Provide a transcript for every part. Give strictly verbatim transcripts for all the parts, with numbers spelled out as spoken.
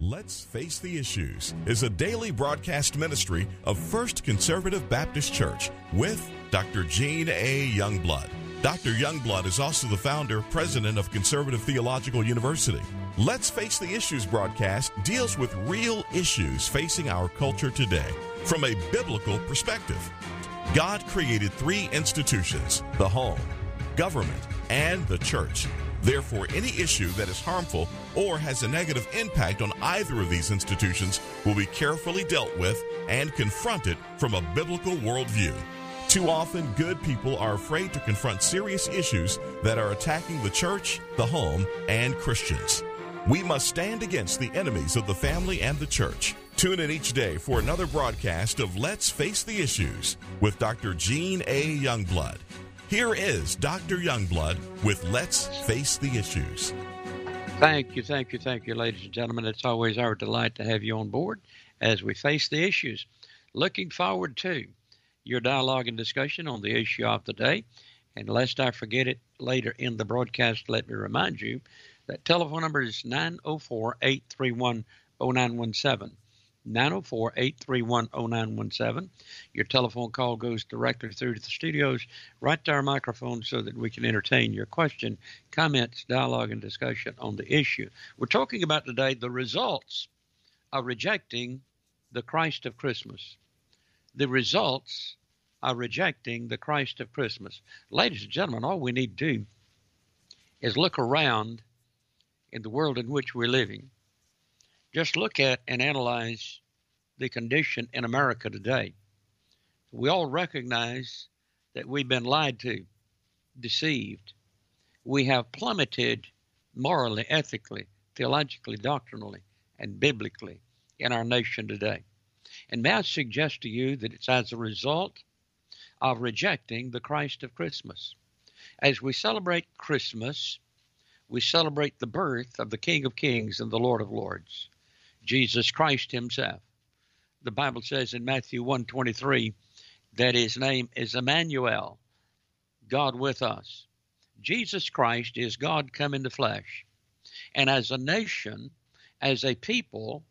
Let's Face the Issues is a daily broadcast ministry of First Conservative Baptist Church with Doctor Gene A. Youngblood. Doctor Youngblood is also the founder, president of Conservative Theological University. Let's Face the Issues broadcast deals with real issues facing our culture today from a biblical perspective. God created three institutions, the home, government, and the church. Therefore, any issue that is harmful or has a negative impact on either of these institutions will be carefully dealt with and confronted from a biblical worldview. Too often, good people are afraid to confront serious issues that are attacking the church, the home, and Christians. We must stand against the enemies of the family and the church. Tune in each day for another broadcast of Let's Face the Issues with Doctor Gene A. Youngblood. Here is Doctor Youngblood with Let's Face the Issues. Thank you, thank you, thank you, ladies and gentlemen. It's always our delight to have you on board as we face the issues. Looking forward to your dialogue and discussion on the issue of the day. And lest I forget it later in the broadcast, let me remind you that telephone number is nine oh four, eight three one, oh nine one seven. nine oh four, eight three one, oh nine one seven. Your telephone call goes directly through to the studios, right to our microphone so that we can entertain your question, comments, dialogue, and discussion on the issue. We're talking about today the results of rejecting the Christ of Christmas. The results of rejecting the Christ of Christmas. Ladies and gentlemen, all we need to do is look around in the world in which we're living. Just look at and analyze the condition in America today. We all recognize that we've been lied to, deceived. We have plummeted morally, ethically, theologically, doctrinally, and biblically in our nation today. And may I suggest to you that it's as a result of rejecting the Christ of Christmas. As we celebrate Christmas, we celebrate the birth of the King of Kings and the Lord of Lords, Jesus Christ himself. The Bible says in Matthew one twenty-three that his name is Emmanuel, God with us. Jesus Christ is God come in the flesh. And as a nation, as a people,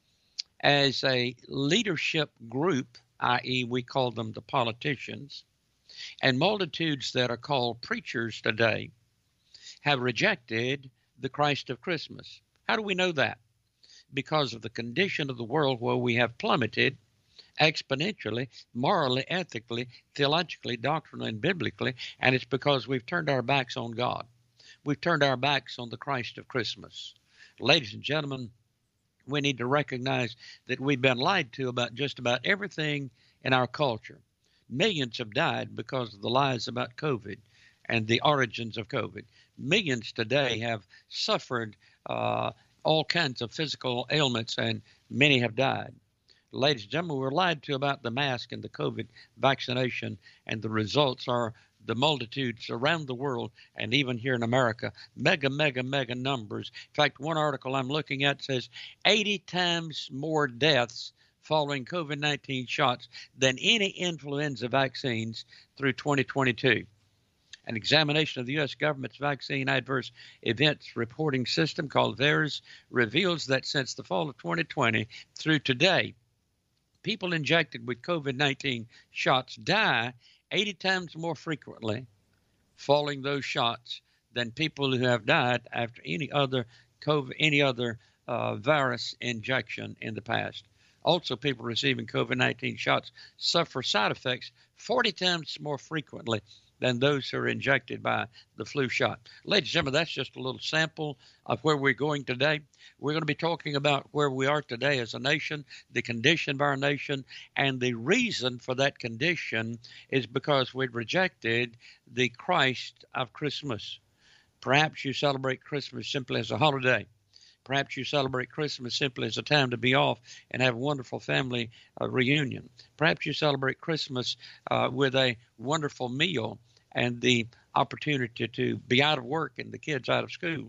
as a leadership group, that is we call them the politicians, and multitudes that are called preachers today, have rejected the Christ of Christmas. How do we know that? Because of the condition of the world where we have plummeted exponentially, morally, ethically, theologically, doctrinally, and biblically, and it's because we've turned our backs on God. We've turned our backs on the Christ of Christmas. Ladies and gentlemen, we need to recognize that we've been lied to about just about everything in our culture. Millions have died because of the lies about COVID and the origins of COVID. Millions today have suffered uh, all kinds of physical ailments, and many have died. Ladies and gentlemen, we're lied to about the mask and the COVID vaccination, and the results are the multitudes around the world and even here in America, mega, mega, mega numbers. In fact, one article I'm looking at says eighty times more deaths following COVID nineteen shots than any influenza vaccines through twenty twenty-two. An examination of the U S government's vaccine adverse events reporting system called VAERS reveals that since the fall of twenty twenty through today, people injected with COVID nineteen shots die eighty times more frequently following those shots than people who have died after any other COVID, any other uh, virus injection in the past. Also, people receiving COVID nineteen shots suffer side effects forty times more frequently than those who are injected by the flu shot. Ladies and gentlemen, that's just a little sample of where we're going today. We're going to be talking about where we are today as a nation, the condition of our nation, and the reason for that condition is because we've rejected the Christ of Christmas. Perhaps you celebrate Christmas simply as a holiday. Perhaps you celebrate Christmas simply as a time to be off and have a wonderful family uh, reunion. Perhaps you celebrate Christmas uh, with a wonderful meal and the opportunity to be out of work and the kids out of school.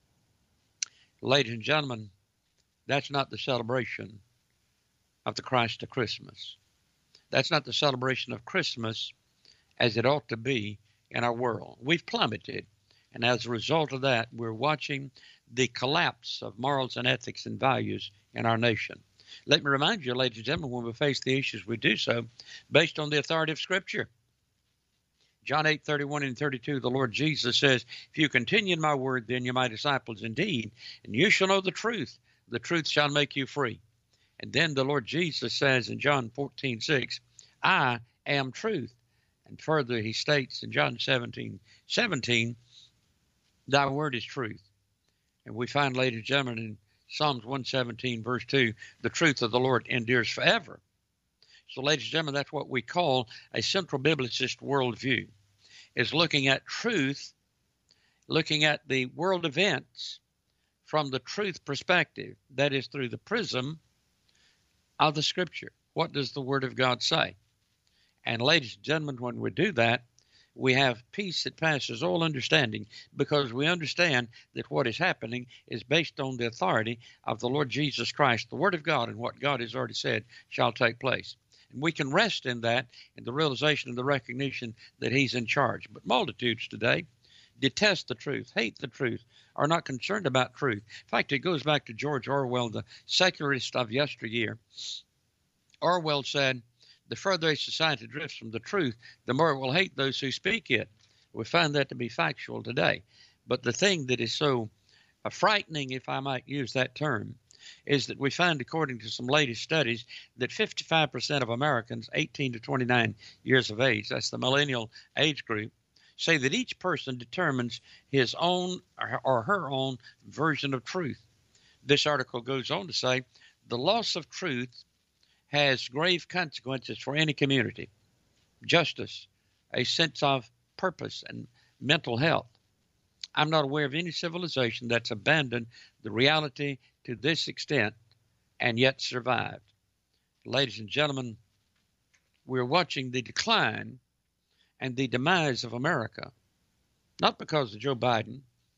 Ladies and gentlemen, that's not the celebration of the Christ of Christmas. That's not the celebration of Christmas as it ought to be in our world. We've plummeted. And as a result of that, we're watching the collapse of morals and ethics and values in our nation. Let me remind you, ladies and gentlemen, when we face the issues, we do so based on the authority of Scripture. John eight, thirty-one and thirty-two, the Lord Jesus says, if you continue in my word, then you're my disciples indeed, and you shall know the truth. The truth shall make you free. And then the Lord Jesus says in John fourteen, six, I am truth. And further, he states in John seventeen, seventeen, thy word is truth. And we find, ladies and gentlemen, in Psalms one seventeen, verse two, the truth of the Lord endures forever. So, ladies and gentlemen, that's what we call a central biblicist worldview, is looking at truth, looking at the world events from the truth perspective, that is through the prism of the Scripture. What does the Word of God say? And, ladies and gentlemen, when we do that, we have peace that passes all understanding, because we understand that what is happening is based on the authority of the Lord Jesus Christ, the Word of God, and what God has already said shall take place. And we can rest in that, in the realization and the recognition that He's in charge. But multitudes today detest the truth, hate the truth, are not concerned about truth. In fact, it goes back to George Orwell, the secularist of yesteryear. Orwell said, the further a society drifts from the truth, the more it will hate those who speak it. We find that to be factual today. But the thing that is so uh, frightening, if I might use that term, is that we find, according to some latest studies, that fifty-five percent of Americans eighteen to twenty-nine years of age, that's the millennial age group, say that each person determines his own or her own version of truth. This article goes on to say, the loss of truth has grave consequences for any community. Justice, a sense of purpose, and mental health. I'm not aware of any civilization that's abandoned the reality to this extent and yet survived. Ladies and gentlemen, we're watching the decline and the demise of America, not because of Joe Biden.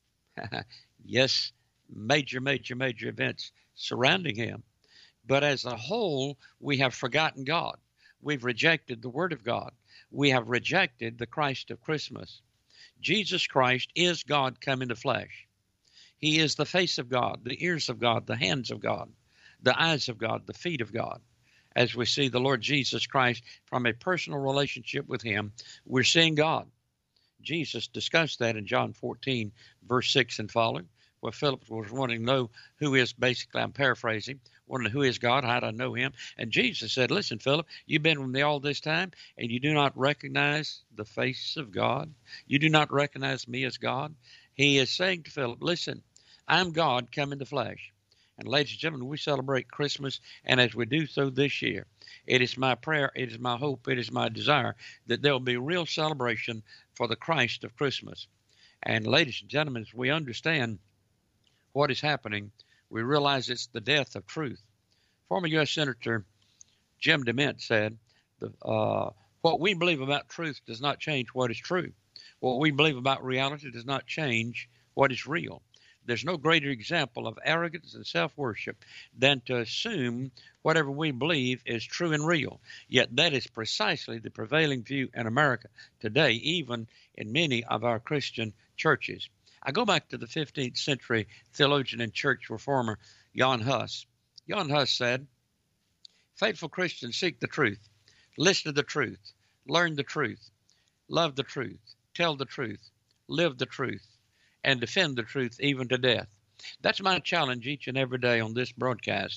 Yes, major, major, major events surrounding him. But as a whole, we have forgotten God. We've rejected the Word of God. We have rejected the Christ of Christmas. Jesus Christ is God come in the flesh. He is the face of God, the ears of God, the hands of God, the eyes of God, the feet of God. As we see the Lord Jesus Christ from a personal relationship with Him, we're seeing God. Jesus discussed that in John fourteen, verse six and following, where Philip was wanting to know who is, basically, I'm paraphrasing, wanting to know who is God, how do I know Him? And Jesus said, listen, Philip, you've been with me all this time, and you do not recognize the face of God? You do not recognize me as God? He is saying to Philip, listen, I'm God come in the flesh. And ladies and gentlemen, we celebrate Christmas, and as we do so this year, it is my prayer, it is my hope, it is my desire that there will be real celebration for the Christ of Christmas. And ladies and gentlemen, as we understand what is happening, we realize it's the death of truth. Former U S Senator Jim DeMint said, the, uh, what we believe about truth does not change what is true. What we believe about reality does not change what is real. There's no greater example of arrogance and self-worship than to assume whatever we believe is true and real. Yet that is precisely the prevailing view in America today, even in many of our Christian churches. I go back to the fifteenth century theologian and church reformer Jan Hus. Jan Hus said, faithful Christians seek the truth, listen to the truth, learn the truth, love the truth, tell the truth, live the truth, and defend the truth even to death. That's my challenge each and every day on this broadcast,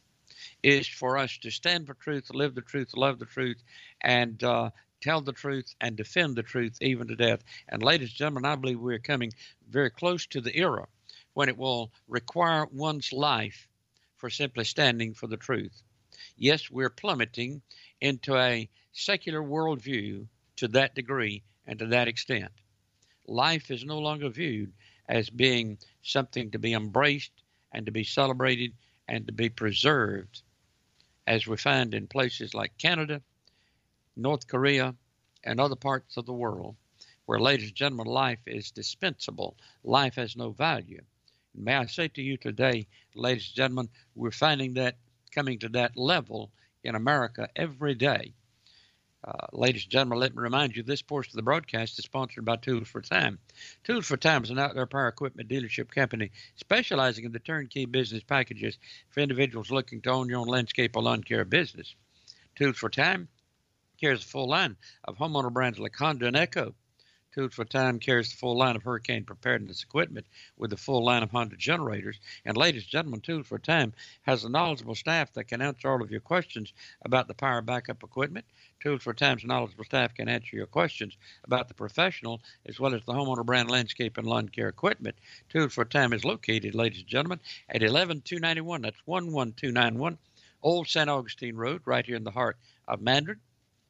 is for us to stand for truth, live the truth, love the truth, and uh, tell the truth and defend the truth even to death. And ladies and gentlemen, I believe we're coming very close to the era when it will require one's life for simply standing for the truth. Yes, we're plummeting into a secular worldview to that degree and to that extent. Life is no longer viewed as being something to be embraced and to be celebrated and to be preserved, as we find in places like Canada, North Korea, and other parts of the world, where, ladies and gentlemen, life is dispensable. Life has no value. And may I say to you today, ladies and gentlemen, we're finding that coming to that level in America every day. Uh, ladies and gentlemen, let me remind you this portion of the broadcast is sponsored by Tools for Time. Tools for Time is an outdoor power equipment dealership company specializing in the turnkey business packages for individuals looking to own your own landscape or lawn care business. Tools for Time carries a full line of homeowner brands like Honda and Echo. Tools for Time carries the full line of hurricane preparedness equipment with the full line of Honda generators. And ladies and gentlemen, Tools for Time has a knowledgeable staff that can answer all of your questions about the power backup equipment. Tools for Time's knowledgeable staff can answer your questions about the professional as well as the homeowner brand landscape and lawn care equipment. Tools for Time is located, ladies and gentlemen, at eleven two ninety-one. That's one one two nine one Old Saint Augustine Road, right here in the heart of Mandarin.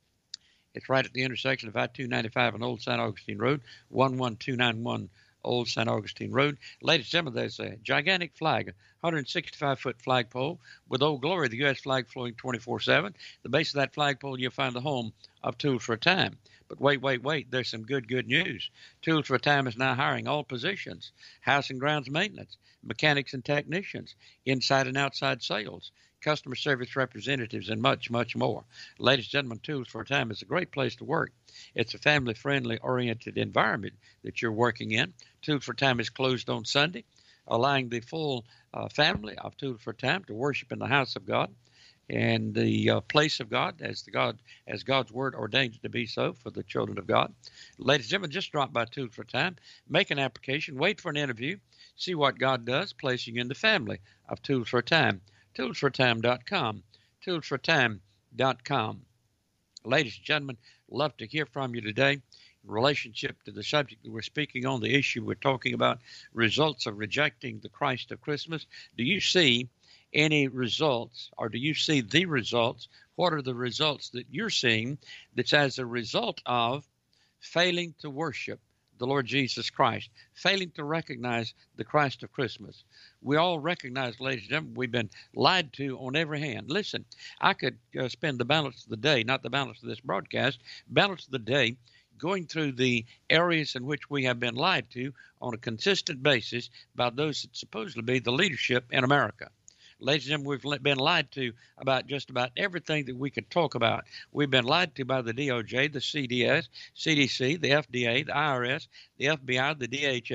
It's right at the intersection of I two ninety-five and Old Saint Augustine Road, one one two nine one Old Saint Augustine Road. Ladies and gentlemen, there's a gigantic flag, one hundred sixty-five foot flagpole with Old Glory, the U S flag flowing twenty-four seven. The base of that flagpole, you'll find the home of Tools for Time. But wait, wait, wait, there's some good, good news. Tools for Time is now hiring all positions: house and grounds maintenance, mechanics and technicians, inside and outside sales, customer service representatives, and much, much more. Ladies and gentlemen, Tools for Time is a great place to work. It's a family-friendly oriented environment that you're working in. Tools for Time is closed on Sunday, allowing the full uh, family of Tools for Time to worship in the house of God and the uh, place of God as the God as God's word ordains it to be so for the children of God. Ladies and gentlemen, just drop by Tools for Time, make an application, wait for an interview, see what God does, placing you in the family of Tools for Time. tools for time dot com, tools for time dot com. Ladies and gentlemen, love to hear from you today in relationship to the subject that we're speaking on, the issue we're talking about, results of rejecting the Christ of Christmas. Do you see any results, or do you see the results? What are the results that you're seeing that's as a result of failing to worship the Lord Jesus Christ, failing to recognize the Christ of Christmas? We all recognize, ladies and gentlemen, we've been lied to on every hand. Listen, I could uh, spend the balance of the day, not the balance of this broadcast, balance of the day, going through the areas in which we have been lied to on a consistent basis by those that supposedly be the leadership in America. Ladies and gentlemen, we've been lied to about just about everything that we could talk about. We've been lied to by the D O J, the C D S, C D C, the F D A, the I R S, the F B I, the D H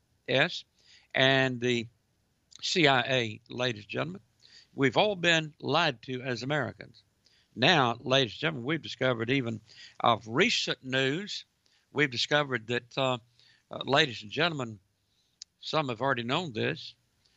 S, and the C I A, ladies and gentlemen. We've all been lied to as Americans. Now, ladies and gentlemen, we've discovered even of recent news, we've discovered that, uh, uh, ladies and gentlemen, some have already known this.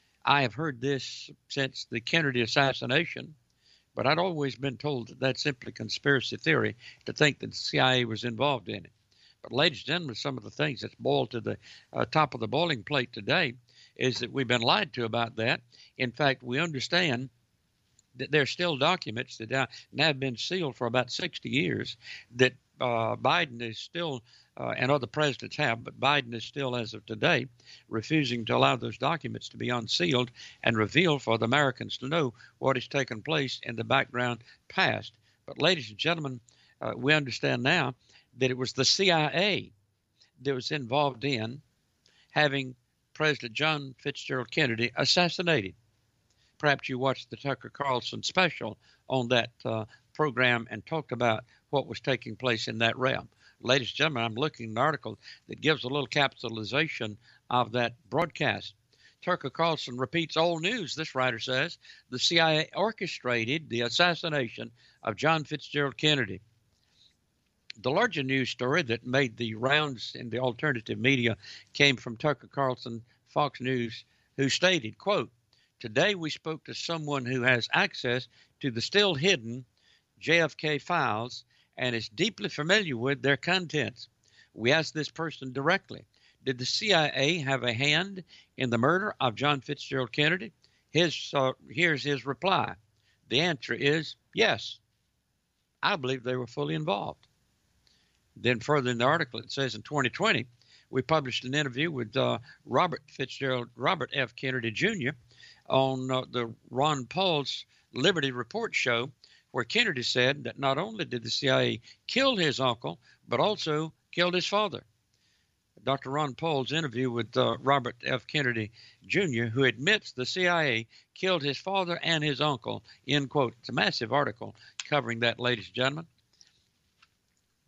I have heard this since the Kennedy assassination, but I'd always been told that that's simply conspiracy theory to think that the C I A was involved in it. But ladies and gentlemen, some of the things that's boiled to the uh, top of the boiling plate today is that we've been lied to about that. In fact, we understand that there's still documents that now have been sealed for about sixty years that uh, Biden is still, uh, and other presidents have, but Biden is still, as of today, refusing to allow those documents to be unsealed and revealed for the Americans to know what has taken place in the background past. But ladies and gentlemen, uh, we understand now that it was the C I A that was involved in having President John Fitzgerald Kennedy assassinated. Perhaps you watched the Tucker Carlson special on that uh, program and talked about what was taking place in that realm. Ladies and gentlemen, I'm looking at an article that gives a little capitalization of that broadcast. Tucker Carlson repeats old news, this writer says. The C I A orchestrated the assassination of John Fitzgerald Kennedy. The larger news story that made the rounds in the alternative media came from Tucker Carlson, Fox News, who stated, quote, "Today we spoke to someone who has access to the still hidden J F K files and is deeply familiar with their contents. We asked this person directly, did the C I A have a hand in the murder of John Fitzgerald Kennedy? His, uh, here's his reply. The answer is yes. I believe they were fully involved." Then further in the article, it says in twenty twenty, we published an interview with uh, Robert Fitzgerald, Robert F. Kennedy Junior on uh, the Ron Paul's Liberty Report show, where Kennedy said that not only did the C I A kill his uncle, but also killed his father. Doctor Ron Paul's interview with uh, Robert F. Kennedy Junior, who admits the C I A killed his father and his uncle, end quote. It's a massive article covering that, ladies and gentlemen.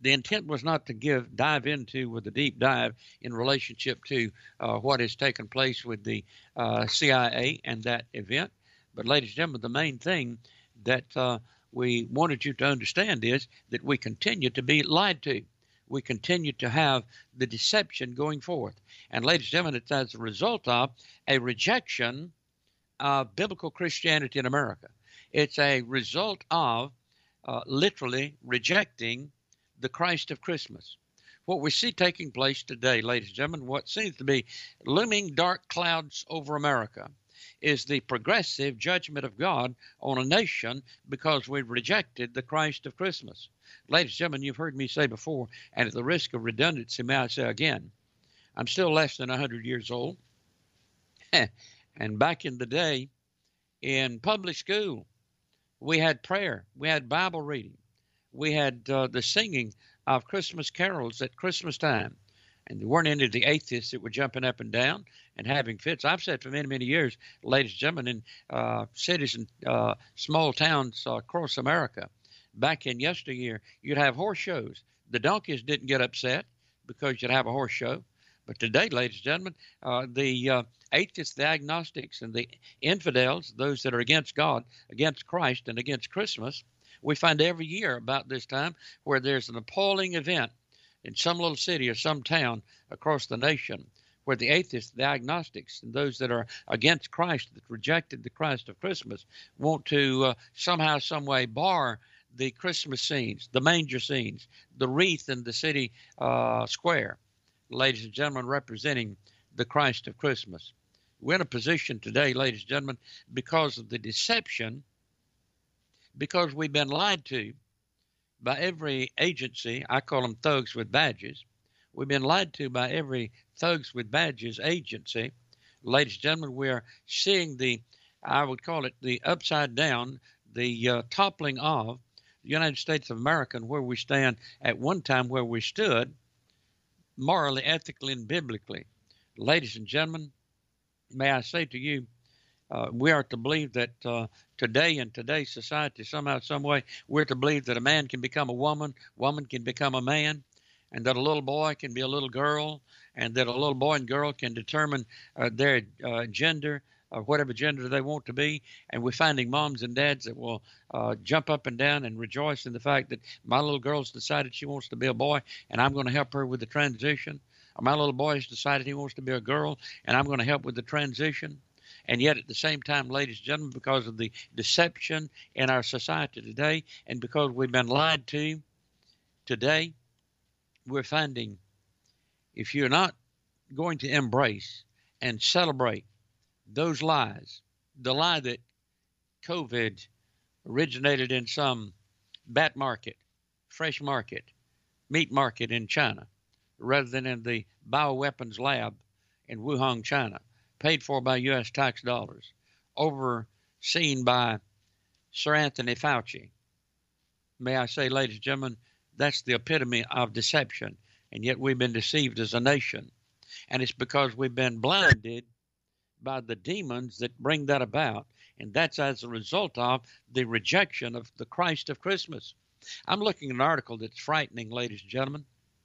The intent was not to give dive into with a deep dive in relationship to uh, what has taken place with the uh, C I A and that event. But, ladies and gentlemen, the main thing that uh, we wanted you to understand is that we continue to be lied to. We continue to have the deception going forth. And, ladies and gentlemen, it's as a result of a rejection of biblical Christianity in America. It's a result of uh, literally rejecting the Christ of Christmas. What we see taking place today, ladies and gentlemen, what seems to be looming dark clouds over America is the progressive judgment of God on a nation because we've rejected the Christ of Christmas. Ladies and gentlemen, you've heard me say before, and at the risk of redundancy, may I say again, I'm still less than one hundred years old. And back in the day, in public school, we had prayer, we had Bible reading, we had uh, the singing of Christmas carols at Christmas time. And there weren't any of the atheists that were jumping up and down and having fits. I've said for many, many years, ladies and gentlemen, in uh, cities and uh, small towns uh, across America, back in yesteryear, you'd have horse shows. The donkeys didn't get upset because you'd have a horse show. But today, ladies and gentlemen, uh, the uh, atheists, the agnostics, and the infidels, those that are against God, against Christ, and against Christmas, we find every year about this time where there's an appalling event in some little city or some town across the nation where the atheists, the agnostics, and those that are against Christ, that rejected the Christ of Christmas, want to uh, somehow, some way bar the Christmas scenes, the manger scenes, the wreath in the city uh, square, ladies and gentlemen, representing the Christ of Christmas. We're in a position today, ladies and gentlemen, because of the deception, because we've been lied to by every agency. I call them thugs with badges. We've been lied to by every thugs with badges agency. Ladies and gentlemen, we're seeing the, I would call it the upside down, the uh, toppling of the United States of America, and where we stand at one time, where we stood morally, ethically, and biblically. Ladies and gentlemen, may I say to you, uh, we are to believe that uh, today in today's society, somehow, some way, we're to believe that a man can become a woman, woman can become a man, and that a little boy can be a little girl, and that a little boy and girl can determine uh, their uh, gender, or whatever gender they want to be. And we're finding moms and dads that will uh, jump up and down and rejoice in the fact that my little girl's decided she wants to be a boy, and I'm going to help her with the transition. Or my little boy has decided he wants to be a girl, and I'm going to help with the transition. And yet at the same time, ladies and gentlemen, because of the deception in our society today, and because we've been lied to today, we're finding if you're not going to embrace and celebrate those lies, the lie that COVID originated in some bat market, fresh market, meat market in China, rather than in the bioweapons lab in Wuhan, China, paid for by U S tax dollars, overseen by Sir Anthony Fauci. May I say, ladies and gentlemen, that's the epitome of deception, and yet we've been deceived as a nation. And it's because we've been blinded by the demons that bring that about, and that's as a result of the rejection of the Christ of Christmas. I'm looking at an article that's frightening, ladies and gentlemen.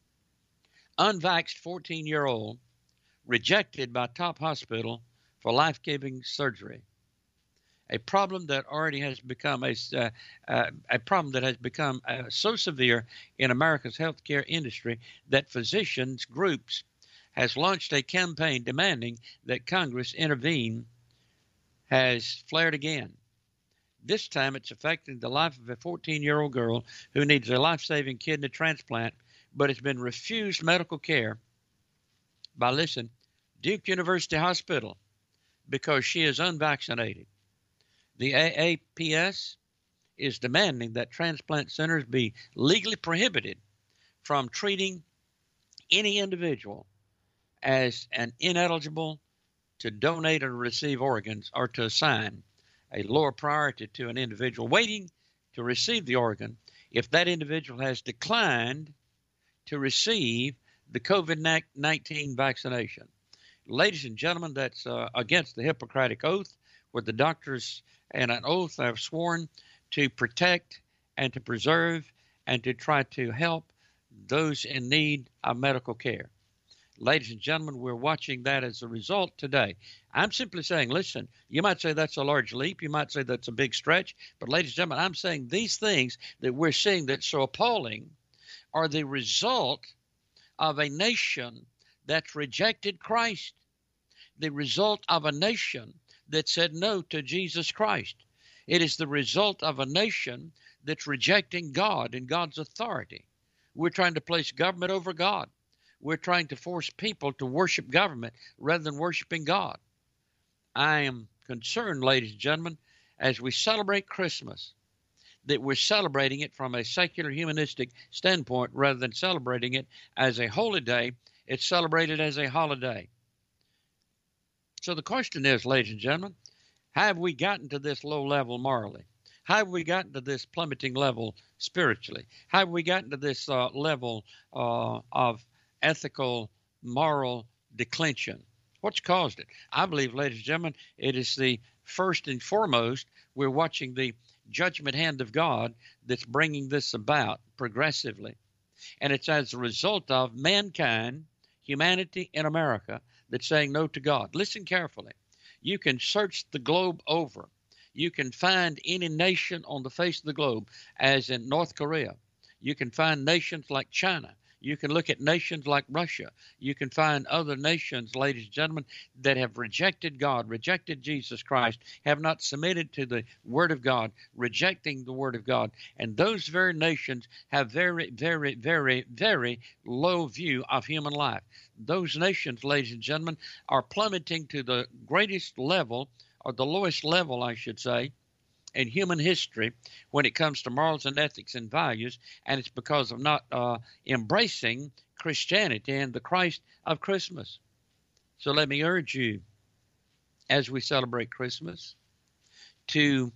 Unvaxxed fourteen-year-old rejected by top hospital for life-giving surgery. A problem that already has become a, uh, uh, a problem that has become uh, so severe in America's healthcare industry that physicians groups has launched a campaign demanding that Congress intervene, has flared again. This time it's affecting the life of a fourteen-year-old girl who needs a life-saving kidney transplant, but has been refused medical care by, listen, Duke University Hospital because she is unvaccinated. The A A P S is demanding that transplant centers be legally prohibited from treating any individual as an ineligible to donate or receive organs, or to assign a lower priority to an individual waiting to receive the organ if that individual has declined to receive the COVID nineteen vaccination. Ladies and gentlemen, that's uh, against the Hippocratic Oath, where the doctors and an oath have sworn to protect and to preserve and to try to help those in need of medical care. Ladies and gentlemen, we're watching that as a result today. I'm simply saying, listen, you might say that's a large leap. You might say that's a big stretch. But ladies and gentlemen, I'm saying these things that we're seeing that's so appalling are the result of a nation that's rejected Christ, the result of a nation that said no to Jesus Christ. It is the result of a nation that's rejecting God and God's authority. We're trying to place government over God. We're trying to force people to worship government rather than worshiping God. I am concerned, ladies and gentlemen, as we celebrate Christmas, that we're celebrating it from a secular humanistic standpoint rather than celebrating it as a holy day. It's celebrated as a holiday. So the question is, ladies and gentlemen, how have we gotten to this low level morally? How have we gotten to this plummeting level spiritually? How have we gotten to this uh, level uh, of ethical, moral declension? What's caused it? I believe, ladies and gentlemen, it is the first and foremost, we're watching the judgment hand of God that's bringing this about progressively. And it's as a result of mankind, humanity in America, that's saying no to God. Listen carefully. You can search the globe over. You can find any nation on the face of the globe, as in North Korea. You can find nations like China. You can look at nations like Russia. You can find other nations, ladies and gentlemen, that have rejected God, rejected Jesus Christ, have not submitted to the Word of God, rejecting the Word of God. And those very nations have very, very, very, very low view of human life. Those nations, ladies and gentlemen, are plummeting to the greatest level, or the lowest level, I should say, in human history when it comes to morals and ethics and values, and it's because of not uh, embracing Christianity and the Christ of Christmas. So let me urge you, as we celebrate Christmas, to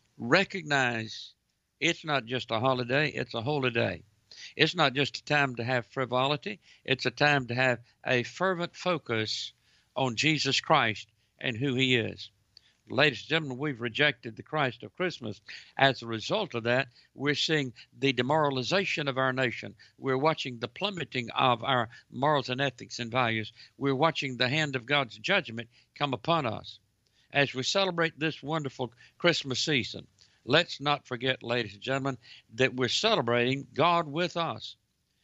recognize it's not just a holiday, it's a holy day. It's not just a time to have frivolity, it's a time to have a fervent focus on Jesus Christ and who he is. Ladies and gentlemen, we've rejected the Christ of Christmas. As a result of that, we're seeing the demoralization of our nation. We're watching the plummeting of our morals and ethics and values. We're watching the hand of God's judgment come upon us. As we celebrate this wonderful Christmas season, let's not forget, ladies and gentlemen, that we're celebrating God with us.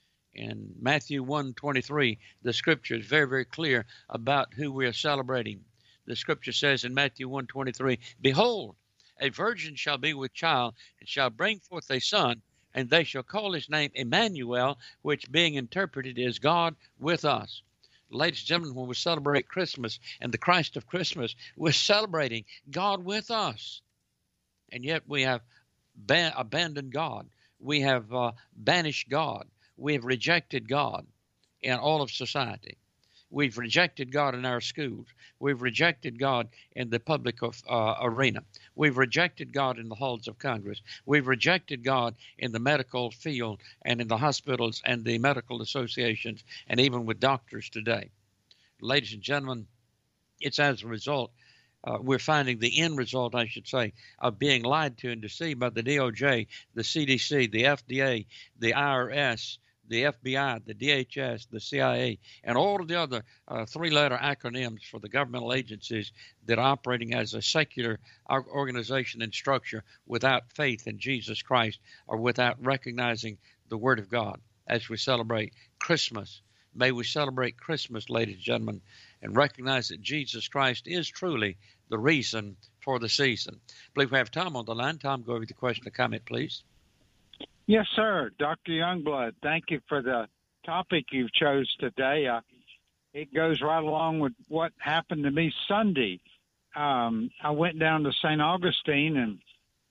In Matthew one twenty-three, the scripture is very, very clear about who we are celebrating. The scripture says in Matthew one twenty-three, behold, a virgin shall be with child, and shall bring forth a son, and they shall call his name Emmanuel, which being interpreted is God with us. Ladies and gentlemen, when we celebrate Christmas and the Christ of Christmas, we're celebrating God with us. And yet we have ban- abandoned God. We have uh, banished God. We have rejected God in all of society. We've rejected God in our schools. We've rejected God in the public of, uh, arena. We've rejected God in the halls of Congress. We've rejected God in the medical field and in the hospitals and the medical associations and even with doctors today. Ladies and gentlemen, it's as a result, uh, we're finding the end result, I should say, of being lied to and deceived by the D O J, the C D C, the F D A, the I R S, the F B I, the D H S, the C I A, and all of the other uh, three-letter acronyms for the governmental agencies that are operating as a secular organization and structure without faith in Jesus Christ or without recognizing the Word of God. As we celebrate Christmas, may we celebrate Christmas, ladies and gentlemen, and recognize that Jesus Christ is truly the reason for the season. I believe we have Tom on the line. Tom, go over the question or comment, please. Yes, sir. Doctor Youngblood, thank you for the topic you've chose today. Uh, it goes right along with what happened to me Sunday. Um, I went down to Saint Augustine, and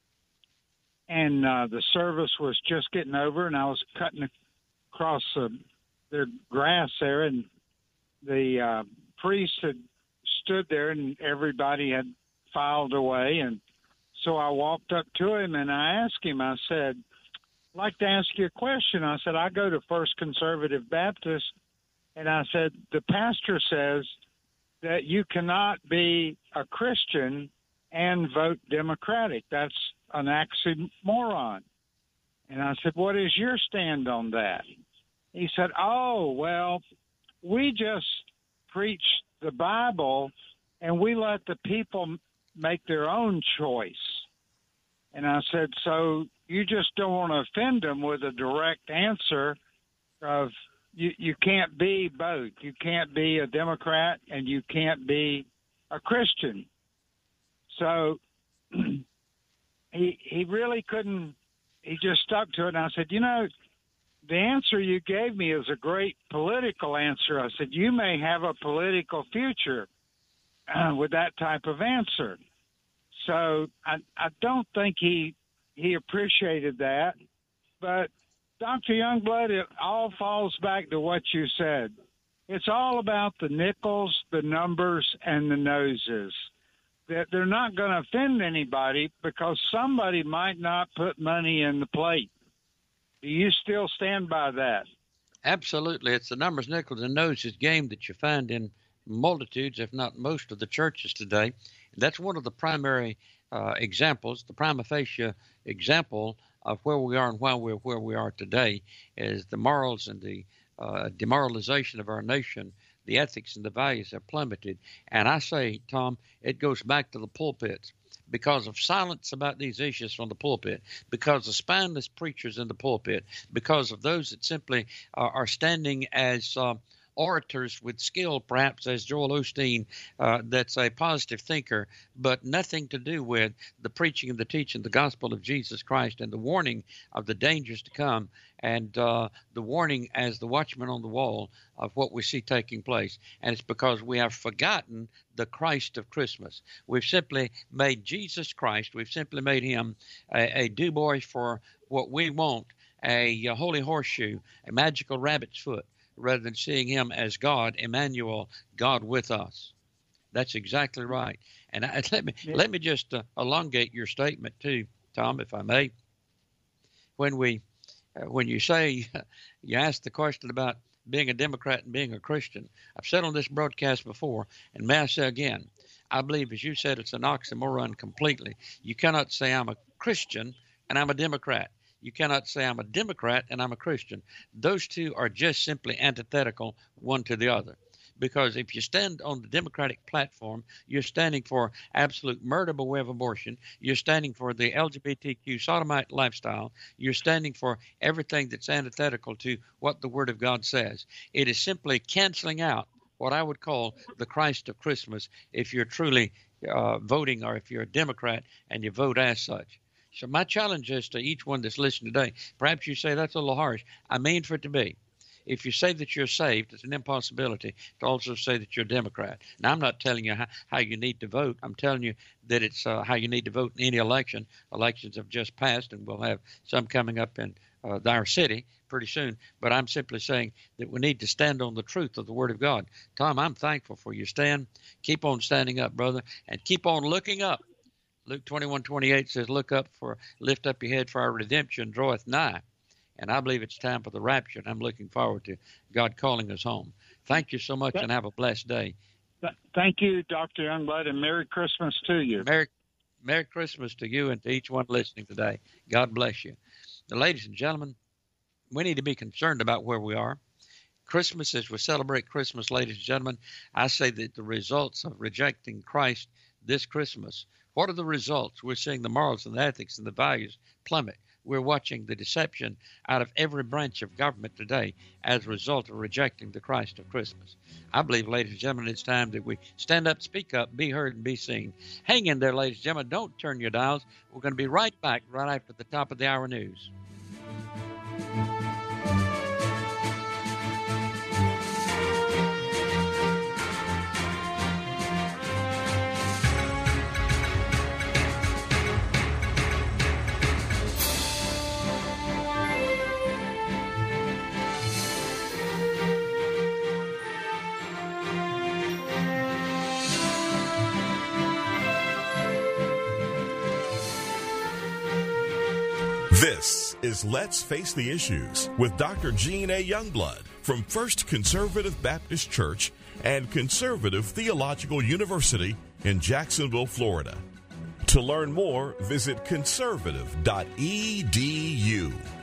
and uh, the service was just getting over, and I was cutting across uh, the grass there, and the uh, priest had stood there, and everybody had filed away. And so I walked up to him, and I asked him, I said, I'd like to ask you a question. I said, I go to First Conservative Baptist, and I said, the pastor says that you cannot be a Christian and vote Democratic. That's an oxymoron. And I said, what is your stand on that? He said, oh, well, we just preach the Bible and we let the people make their own choice. And I said, so you just don't want to offend them with a direct answer of you, you can't be both. You can't be a Democrat and you can't be a Christian. So he he really couldn't, he just stuck to it. And I said, you know, the answer you gave me is a great political answer. I said, you may have a political future uh, with that type of answer. So I, I don't think he he appreciated that. But, Doctor Youngblood, it all falls back to what you said. It's all about the nickels, the numbers, and the noses. That they're not going to offend anybody because somebody might not put money in the plate. Do you still stand by that? Absolutely. It's the numbers, nickels, and noses game that you find in multitudes, if not most of the churches today. That's one of the primary uh, examples, the prima facie example of where we are and why we're where we are today, is the morals and the uh, demoralization of our nation. The ethics and the values have plummeted. And I say, Tom, it goes back to the pulpits. Because of silence about these issues from the pulpit, because of spineless preachers in the pulpit, because of those that simply uh, are standing as uh, orators with skill, perhaps as Joel Osteen, uh, that's a positive thinker, but nothing to do with the preaching and the teaching, the gospel of Jesus Christ, and the warning of the dangers to come, and uh, the warning as the watchman on the wall of what we see taking place. And it's because we have forgotten the Christ of Christmas. We've simply made Jesus Christ, we've simply made him a, a do-boy for what we want, a, a holy horseshoe, a magical rabbit's foot, rather than seeing him as God, Emmanuel, God with us. That's exactly right. And I, let me yeah. let me just uh, elongate your statement too, Tom, if I may. When we, uh, when you say, you asked the question about being a Democrat and being a Christian, I've said on this broadcast before, and may I say again, I believe, as you said, it's an oxymoron completely. You cannot say I'm a Christian and I'm a Democrat. You cannot say I'm a Democrat and I'm a Christian. Those two are just simply antithetical one to the other. Because if you stand on the Democratic platform, you're standing for absolute murder by way of abortion. You're standing for the L G B T Q sodomite lifestyle. You're standing for everything that's antithetical to what the Word of God says. It is simply canceling out what I would call the Christ of Christmas if you're truly uh, voting, or if you're a Democrat and you vote as such. So my challenge is to each one that's listening today. Perhaps you say that's a little harsh. I mean for it to be. If you say that you're saved, it's an impossibility to also say that you're a Democrat. Now, I'm not telling you how, how you need to vote. I'm telling you that it's uh, how you need to vote in any election. Elections have just passed, and we'll have some coming up in uh, our city pretty soon. But I'm simply saying that we need to stand on the truth of the Word of God. Tom, I'm thankful for your stand. Keep on standing up, brother, and keep on looking up. Luke twenty-one twenty-eight says, look up, for lift up your head, for our redemption draweth nigh. And I believe it's time for the rapture, and I'm looking forward to God calling us home. Thank you so much, and have a blessed day. Thank you, Doctor Youngblood, and Merry Christmas to you. Merry, Merry Christmas to you and to each one listening today. God bless you. Now, ladies and gentlemen, we need to be concerned about where we are. Christmas, as we celebrate Christmas, ladies and gentlemen, I say that the results of rejecting Christ this Christmas, what are the results? We're seeing the morals and the ethics and the values plummet. We're watching the deception out of every branch of government today as a result of rejecting the Christ of Christmas. I believe, ladies and gentlemen, it's time that we stand up, speak up, be heard, and be seen. Hang in there, ladies and gentlemen. Don't turn your dials. We're going to be right back right after the top of the hour news. This is Let's Face the Issues with Doctor Gene A. Youngblood from First Conservative Baptist Church and Conservative Theological University in Jacksonville, Florida. To learn more, visit conservative dot e d u.